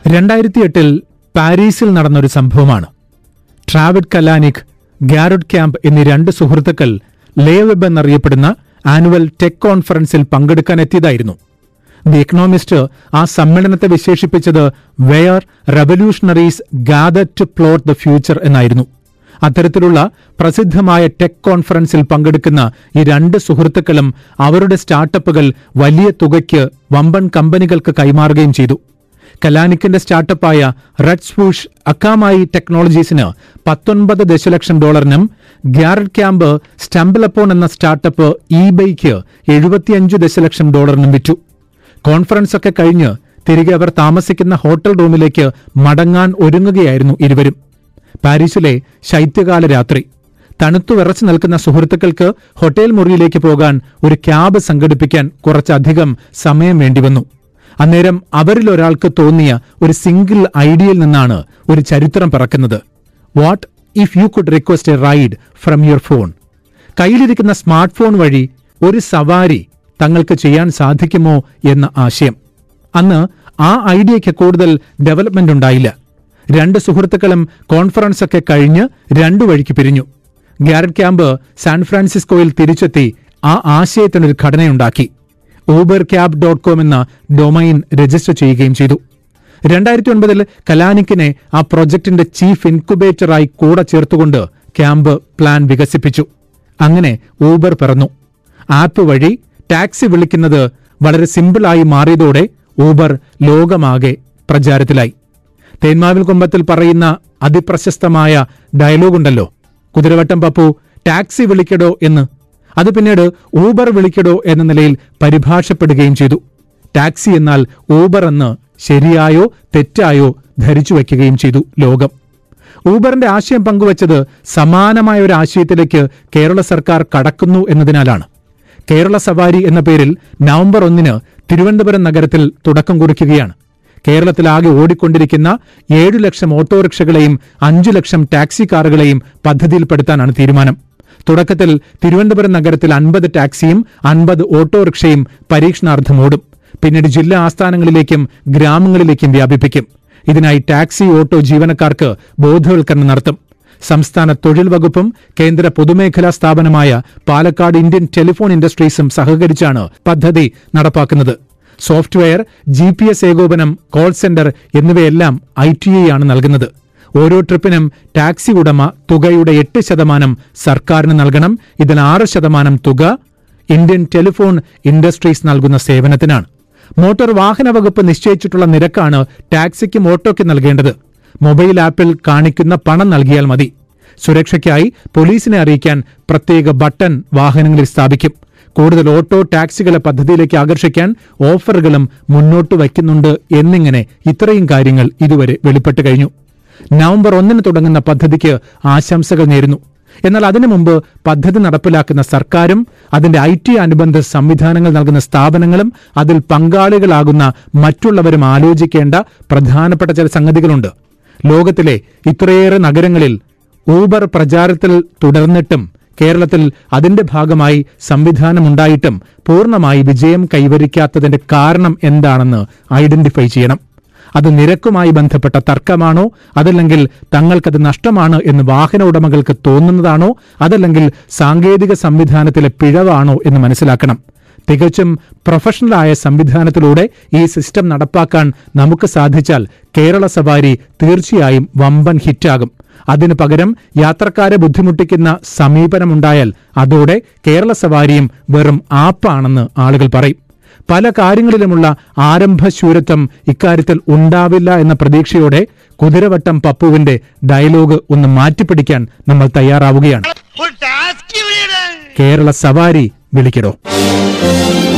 2008 പാരീസിൽ നടന്നൊരു സംഭവമാണ്. ട്രാവിഡ് കലാനിക്, ഗാരഡ് ക്യാമ്പ് എന്നീ രണ്ട് സുഹൃത്തുക്കൾ ലേവെബ് എന്നറിയപ്പെടുന്ന ആനുവൽ ടെക് കോൺഫറൻസിൽ പങ്കെടുക്കാനെത്തിയതായിരുന്നു. ദി എക്കണോമിസ്റ്റ് ആ സമ്മേളനത്തെ വിശേഷിപ്പിച്ചത് where revolutionaries gather to plot the future എന്നായിരുന്നു. അത്തരത്തിലുള്ള പ്രസിദ്ധമായ ടെക് കോൺഫറൻസിൽ പങ്കെടുക്കുന്ന ഈ രണ്ട് സുഹൃത്തുക്കളും അവരുടെ സ്റ്റാർട്ടപ്പുകൾ വലിയ തുകയ്ക്ക് വമ്പൻ കമ്പനികൾക്ക് കൈമാറുകയും ചെയ്തു. കലാനിക്കിന്റെ സ്റ്റാർട്ടപ്പായ റെഡ് സ്വൂഷ് അക്കാമായി ടെക്നോളജീസിന് $19 ദശലക്ഷം, ഗാരഡ് ക്യാമ്പ് സ്റ്റംബിളപ്പോൺ എന്ന സ്റ്റാർട്ടപ്പ് ഇബൈക്ക് $75 ദശലക്ഷം വിറ്റു. കോൺഫറൻസ് ഒക്കെ കഴിഞ്ഞ് തിരികെ അവർ താമസിക്കുന്ന ഹോട്ടൽ റൂമിലേക്ക് മടങ്ങാൻ ഒരുങ്ങുകയായിരുന്നു ഇരുവരും. പാരീസിലെ ശൈത്യകാല രാത്രി. തണുത്തു വിറച്ചു നിൽക്കുന്ന സുഹൃത്തുക്കൾക്ക് ഹോട്ടൽ മുറിയിലേക്ക് പോകാൻ ഒരു ക്യാബ് സംഘടിപ്പിക്കാൻ കുറച്ചധികം സമയം വേണ്ടിവന്നു. അന്നേരം അവരിൽ ഒരാൾക്ക് തോന്നിയ ഒരു സിംഗിൾ ഐഡിയയിൽ നിന്നാണ് ഒരു ചരിത്രം പിറക്കുന്നത്. What if you could request a ride from your phone? കയ്യിലിരിക്കുന്ന സ്മാർട്ട് ഫോൺ വഴി ഒരു സവാരി തങ്ങൾക്ക് ചെയ്യാൻ സാധിക്കുമോ എന്ന ആശയം. അന്ന് ആ ഐഡിയയ്ക്ക് കൂടുതൽ ഡെവലപ്മെന്റ് ഉണ്ടായില്ല. രണ്ട് സുഹൃത്തുക്കളും കോൺഫറൻസ് ഒക്കെ കഴിഞ്ഞ് രണ്ടു വഴിക്ക് പിരിഞ്ഞു. ഗാരഡ് ക്യാമ്പ് സാൻ ഫ്രാൻസിസ്കോയിൽ തിരിച്ചെത്തി ആ ആശയത്തിനൊരു ഘടനയുണ്ടാക്കി. ubercab.com എന്ന ഡൊമൈൻ രജിസ്റ്റർ ചെയ്യുകയും ചെയ്തു. 2009 കലാനിക്കിനെ ആ പ്രൊജക്ടിന്റെ ചീഫ് ഇൻക്യുബേറ്ററായി കൂടെ ചേർത്തുകൊണ്ട് ക്യാമ്പ് പ്ലാൻ വികസിപ്പിച്ചു. അങ്ങനെ ഊബർ പിറന്നു. ആപ്പ് വഴി ടാക്സി വിളിക്കുന്നത് വളരെ സിമ്പിളായി മാറിയതോടെ ഊബർ ലോകമാകെ പ്രചാരത്തിലായി. തേന്മാവിൽ കുമ്പത്തിൽ പറയുന്ന അതിപ്രശസ്തമായ ഡയലോഗുണ്ടല്ലോ, കുതിരവട്ടം പപ്പു ടാക്സി വിളിക്കടോ എന്ന്. അത് പിന്നീട് ഊബർ വിളിക്കടോ എന്ന നിലയിൽ പരിഭാഷപ്പെടുകയും ചെയ്തു. ടാക്സി എന്നാൽ ഊബർ എന്ന് ശരിയായോ തെറ്റായോ ധരിച്ചു വയ്ക്കുകയും ചെയ്തു ലോകം. ഊബറിന്റെ ആശയം പങ്കുവച്ചത് സമാനമായ ഒരു ആശയത്തിലേക്ക് കേരള സർക്കാർ കടക്കുന്നു എന്നതിനാലാണ്. കേരള സവാരി എന്ന പേരിൽ നവംബർ 1 തിരുവനന്തപുരം നഗരത്തിൽ തുടക്കം കുറിക്കുകയാണ്. കേരളത്തിലാകെ ഓടിക്കൊണ്ടിരിക്കുന്ന 7 ലക്ഷം ഓട്ടോറിക്ഷകളെയും 5 ലക്ഷം ടാക്സി കാറുകളെയും പദ്ധതിയിൽപ്പെടുത്താനാണ് തീരുമാനം. തുടക്കത്തിൽ തിരുവനന്തപുരം നഗരത്തിൽ 50 ടാക്സിയും 50 ഓട്ടോറിക്ഷയും പരീക്ഷണാർത്ഥം ഓടും. പിന്നീട് ജില്ലാ ആസ്ഥാനങ്ങളിലേക്കും ഗ്രാമങ്ങളിലേക്കും വ്യാപിപ്പിക്കും. ഇതിനായി ടാക്സി ഓട്ടോ ജീവനക്കാർക്ക് ബോധവൽക്കരണം നടത്തും. സംസ്ഥാന തൊഴിൽ വകുപ്പും കേന്ദ്ര പൊതുമേഖലാ സ്ഥാപനമായ പാലക്കാട് ഇന്ത്യൻ ടെലിഫോൺ ഇൻഡസ്ട്രീസും സഹകരിച്ചാണ് പദ്ധതി നടപ്പാക്കുന്നത്. സോഫ്റ്റ്വെയർ, GPS ഏകോപനം, കോൾ സെന്റർ എന്നിവയെല്ലാം ITA ആണ് നൽകുന്നത്. ഓരോ ട്രിപ്പിനും ടാക്സി ഉടമ തുകയുടെ 8% സർക്കാരിന് നൽകണം. ഇതിൽ 6% തുക ഇന്ത്യൻ ടെലിഫോൺ ഇൻഡസ്ട്രീസ് നൽകുന്ന സേവനത്തിനാണ്. മോട്ടോർ വാഹന വകുപ്പ് നിശ്ചയിച്ചിട്ടുള്ള നിരക്കാണ് ടാക്സിക്കും ഓട്ടോയ്ക്കും നൽകേണ്ടത്. മൊബൈൽ ആപ്പിൽ കാണിക്കുന്ന പണം നൽകിയാൽ മതി. സുരക്ഷയ്ക്കായി പോലീസിനെ അറിയിക്കാൻ പ്രത്യേക ബട്ടൺ വാഹനങ്ങളിൽ സ്ഥാപിക്കും. കൂടുതൽ ഓട്ടോ ടാക്സികളെ പദ്ധതിയിലേക്ക് ആകർഷിക്കാൻ ഓഫറുകളും മുന്നോട്ട് വയ്ക്കുന്നുണ്ട് എന്നിങ്ങനെ ഇത്രയും കാര്യങ്ങൾ ഇതുവരെ വെളിപ്പെട്ട് കഴിഞ്ഞു. നവംബർ 1 തുടങ്ങുന്ന പദ്ധതിക്ക് ആശംസകൾ നേരുന്നു. എന്നാൽ അതിനു മുമ്പ് പദ്ധതി നടപ്പിലാക്കുന്ന സർക്കാരും അതിന്റെ IT അനുബന്ധ സംവിധാനങ്ങൾ നൽകുന്ന സ്ഥാപനങ്ങളും അതിൽ പങ്കാളികളാകുന്ന മറ്റുള്ളവരും ആലോചിക്കേണ്ട പ്രധാനപ്പെട്ട ചില സംഗതികളുണ്ട്. ലോകത്തിലെ ഇത്രയേറെ നഗരങ്ങളിൽ ഊബർ പ്രചാരത്തിൽ തുടർന്നിട്ടും കേരളത്തിൽ അതിന്റെ ഭാഗമായി സംവിധാനമുണ്ടായിട്ടും പൂർണ്ണമായി വിജയം കൈവരിക്കാത്തതിന്റെ കാരണം എന്താണെന്ന് ഐഡന്റിഫൈ ചെയ്യണം. അത് നിരക്കുമായി ബന്ധപ്പെട്ട തർക്കമാണോ, അതല്ലെങ്കിൽ തങ്ങൾക്കത് നഷ്ടമാണ് എന്ന് വാഹന ഉടമകൾക്ക് തോന്നുന്നതാണോ, അതല്ലെങ്കിൽ സാങ്കേതിക സംവിധാനത്തിലെ പിഴവാണോ എന്ന് മനസ്സിലാക്കണം. തികച്ചും പ്രൊഫഷണലായ സംവിധാനത്തിലൂടെ ഈ സിസ്റ്റം നടപ്പാക്കാൻ നമുക്ക് സാധിച്ചാൽ കേരള സവാരി തീർച്ചയായും വമ്പൻ ഹിറ്റാകും. അതിനു പകരം യാത്രക്കാരെ ബുദ്ധിമുട്ടിക്കുന്ന സമീപനമുണ്ടായാൽ അതോടെ കേരള സവാരിയും വെറും ആപ്പാണെന്ന് ആളുകൾ പറയും. പല കാര്യങ്ങളിലുമുള്ള ആരംഭശൂരത്വം ഇക്കാര്യത്തിൽ ഉണ്ടാവില്ല എന്ന പ്രതീക്ഷയോടെ കുതിരവട്ടം പപ്പുവിന്റെ ഡയലോഗ് ഒന്ന് മാറ്റിപ്പിടിക്കാൻ നമ്മൾ തയ്യാറാവുകയാണ്. കേരള സവാരി വിളിക്കടോ.